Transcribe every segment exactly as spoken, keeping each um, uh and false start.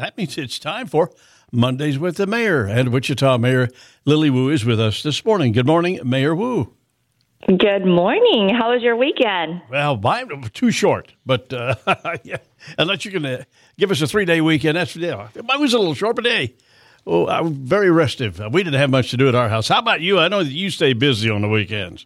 that means it's time for Mondays with the Mayor. And Wichita Mayor Lily Wu is with us this morning. Good morning, Mayor Wu. Good morning. How was your weekend? Well, mine too short, but uh, yeah, unless you can uh, give us a three-day weekend, that's yeah. Mine was a little short, but hey, oh, I'm very restive. We didn't have much to do at our house. How about you? I know that you stay busy on the weekends.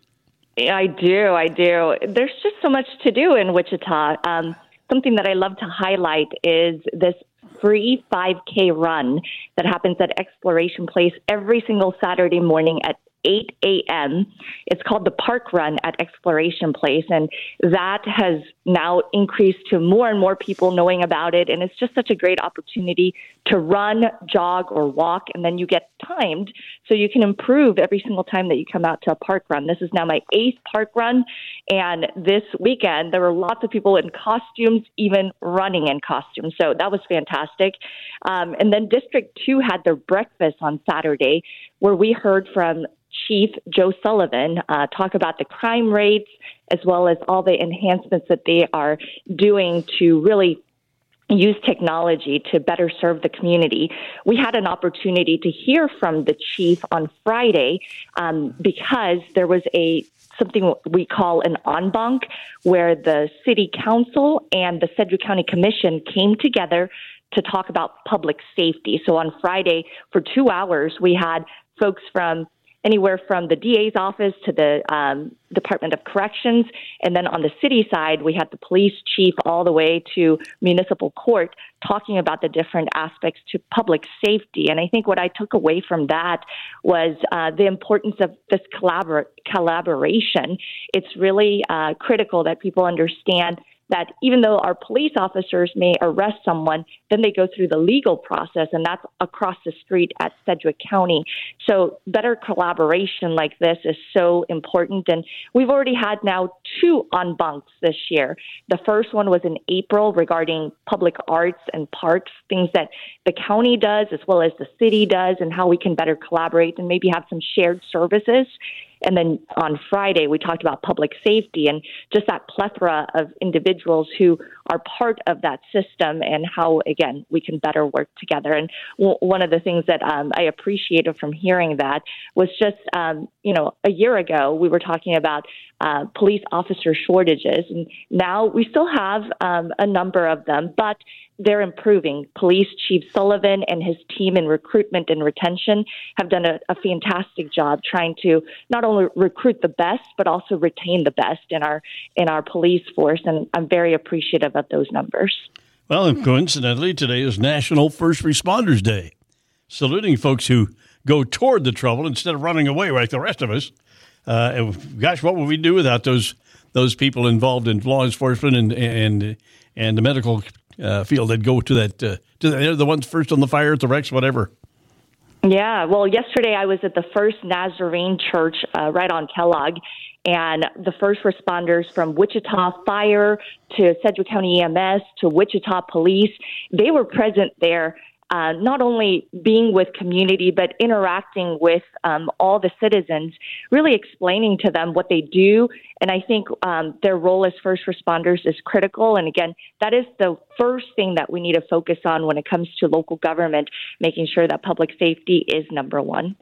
I do. I do. There's just so much to do in Wichita. Um, something that I love to highlight is this free five K run that happens at Exploration Place every single Saturday morning at eight a.m. It's called the Park Run at Exploration Place, and that has now increased to more and more people knowing about it, and it's just such a great opportunity to run, jog, or walk, and then you get timed so you can improve every single time that you come out to a park run. This is now my eighth park run, and this weekend there were lots of people in costumes, even running in costumes, so that was fantastic. Um, and then District two had their breakfast on Saturday, where we heard from Chief Joe Sullivan uh, talk about the crime rates as well as all the enhancements that they are doing to really use technology to better serve the community. We had an opportunity to hear from the chief on Friday um, because there was a something we call an en banc, where the city council and the Sedgwick County Commission came together to talk about public safety. So on Friday, for two hours, we had folks from anywhere from the D A's office to the um, Department of Corrections. And then on the city side, we had the police chief all the way to municipal court talking about the different aspects to public safety. And I think what I took away from that was uh, the importance of this collabor- collaboration. It's really uh, critical that people understand that even though our police officers may arrest someone, then they go through the legal process, and that's across the street at Sedgwick County. So better collaboration like this is so important, and we've already had now two en bancs this year. The first one was in April regarding public arts and parks, things that the county does as well as the city does, and how we can better collaborate and maybe have some shared services. And then on Friday, we talked about public safety and just that plethora of individuals who are part of that system and how, again, we can better work together. And w- one of the things that um, I appreciated from hearing that was just, um, you know, a year ago, we were talking about uh, police officer shortages. And now we still have um, a number of them, but they're improving. Police Chief Sullivan and his team in recruitment and retention have done a, a fantastic job trying to not only recruit the best, but also retain the best in our in our police force. And I'm very appreciative of those numbers. Well, and coincidentally, today is National First Responders Day, saluting folks who go toward the trouble instead of running away like the rest of us. Uh, and gosh, what would we do without those those people involved in law enforcement and and and the medical Uh, field that go to that, uh, to the, they're the ones first on the fire at the Rex, whatever. Yeah, well, yesterday I was at the First Nazarene Church uh, right on Kellogg, and the first responders from Wichita Fire to Sedgwick County E M S to Wichita Police, they were present there, uh, not only being with community, but interacting with um, all the citizens, really explaining to them what they do. And I think um, their role as first responders is critical. And again, that is the first thing that we need to focus on when it comes to local government, making sure that public safety is number one.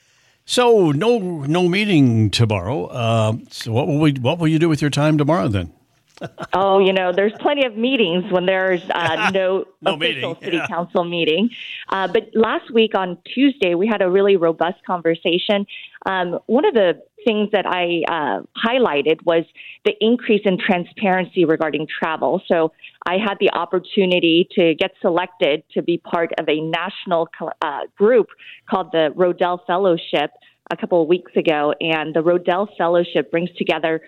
So no no meeting tomorrow. Uh, so what will we what will you do with your time tomorrow then? Oh, you know, there's plenty of meetings when there's uh, no, no official meeting. city Yeah. council meeting. Uh, but last week on Tuesday, we had a really robust conversation. Um, one of the things that I uh, highlighted was the increase in transparency regarding travel. So I had the opportunity to get selected to be part of a national uh, group called the Rodell Fellowship a couple of weeks ago, and the Rodell Fellowship brings together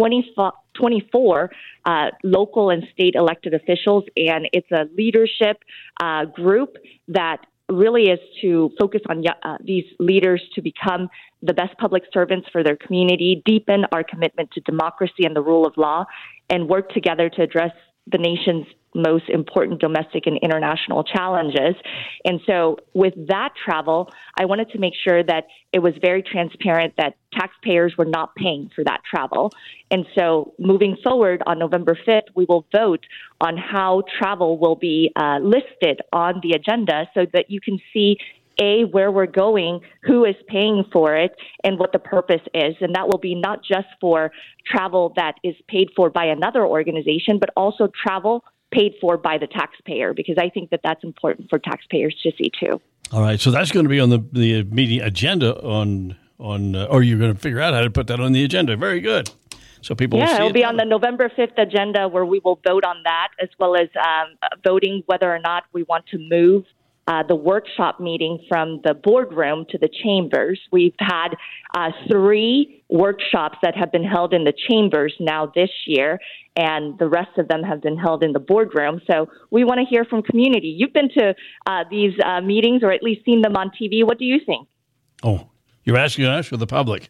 twenty-four uh, local and state elected officials, and it's a leadership uh, group that really is to focus on uh, these leaders to become the best public servants for their community, deepen our commitment to democracy and the rule of law, and work together to address the nation's most important domestic and international challenges. And so with that travel, I wanted to make sure that it was very transparent that taxpayers were not paying for that travel. And so moving forward on November fifth, we will vote on how travel will be uh, listed on the agenda so that you can see A, where we're going, who is paying for it, and what the purpose is. And that will be not just for travel that is paid for by another organization, but also travel paid for by the taxpayer, because I think that that's important for taxpayers to see too. All right, so that's going to be on the, the meeting agenda on, on uh, or you're going to figure out how to put that on the agenda. Very good. So people yeah, will see it'll it be on the November fifth agenda where we will vote on that, as well as um, voting whether or not we want to move Uh, the workshop meeting from the boardroom to the chambers. We've had uh, three workshops that have been held in the chambers now this year, and the rest of them have been held in the boardroom. So we want to hear from community. You've been to uh, these uh, meetings, or at least seen them on T V. What do you think? Oh, you're asking us or the public?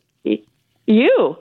You.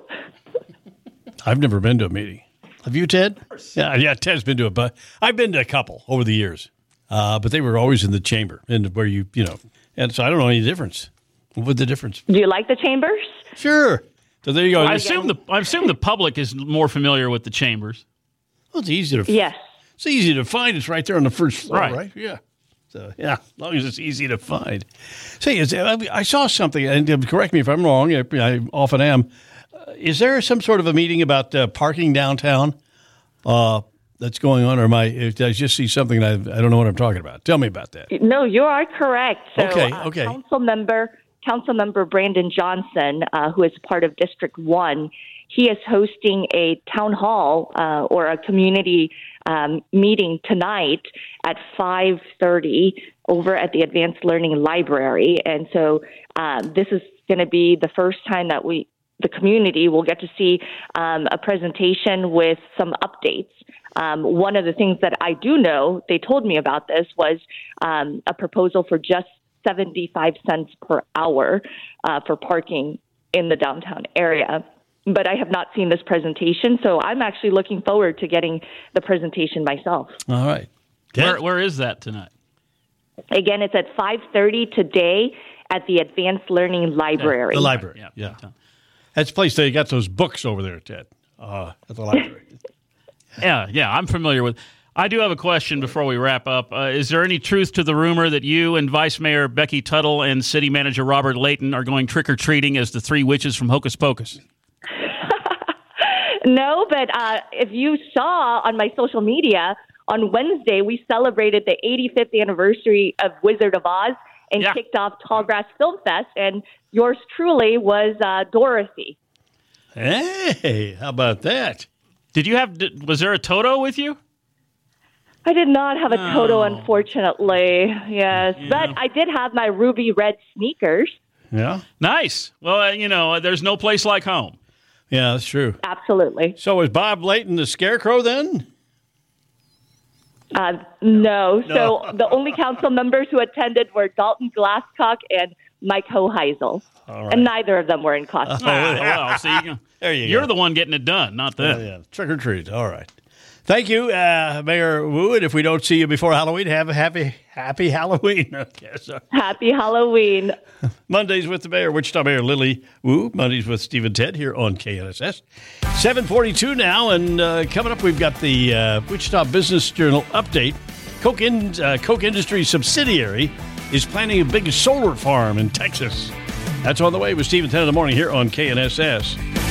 I've never been to a meeting. Have you, Ted? Yeah, yeah. Ted's been to a, but I've been to a couple over the years. Uh, but they were always in the chamber, and where you, you know, and so I don't know any difference. What would the difference? Do you like the chambers? Sure. So there you go. Well, I assume the I assume the public is more familiar with the chambers. Well, it's easy to. Yes. It's easy to find. It's right there on the first floor, right? Right. Yeah. So yeah, as long as it's easy to find. Say, is, I saw something, and correct me if I'm wrong. I, I often am. Uh, is there some sort of a meeting about uh, parking downtown? Uh, That's going on, or am I? Did I just see something? I I don't know what I'm talking about. Tell me about that. No, you are correct. So, okay, uh, okay. Council member, Council member Brandon Johnson, uh, who is part of District One, he is hosting a town hall uh, or a community um, meeting tonight at five thirty over at the Advanced Learning Library, and so uh, this is going to be the first time that we, the community, will get to see um, a presentation with some updates. Um, one of the things that I do know, they told me about this, was um, a proposal for just seventy-five cents per hour uh, for parking in the downtown area. But I have not seen this presentation, so I'm actually looking forward to getting the presentation myself. All right. Where, where is that tonight? Again, it's at five thirty today at the Advanced Learning Library. The library, Yeah. yeah. That's the place they got those books over there, Ted, uh, at the library. Yeah, yeah, I'm familiar with. I do have a question before we wrap up. Uh, is there any truth to the rumor that you and Vice Mayor Becky Tuttle and City Manager Robert Layton are going trick-or-treating as the three witches from Hocus Pocus? No, but uh, if you saw on my social media, on Wednesday, we celebrated the eighty-fifth anniversary of Wizard of Oz and Yeah. kicked off Tallgrass Film Fest, and yours truly was uh, Dorothy. Hey, how about that? Did you have? Was there a Toto with you? I did not have a Oh. Toto, unfortunately. Yes, Yeah. but I did have my ruby red sneakers. Yeah, Nice. Well, uh, you know, there's no place like home. yeah, that's true. Absolutely. So is Bob Layton the scarecrow then? Uh, no. So the only council members who attended were Dalton Glasscock and Mike Hoheisel. All right. And neither of them were in costume. Ah, well, see, you- There you you're go. the one getting it done, not them. Yeah, yeah. Trick or treat. All right. Thank you, uh, Mayor Wu. And if we don't see you before Halloween, have a happy, happy Halloween. Okay, so Happy Halloween. Mondays with the Mayor, Wichita Mayor Lily Wu. Mondays with Steve and Ted here on K N S S. seven forty-two now, and uh, coming up, we've got the uh, Wichita Business Journal update. Koch, in, uh, Koch Industries subsidiary is planning a big solar farm in Texas. That's on the way with Steve and Ted in the morning here on K N S S.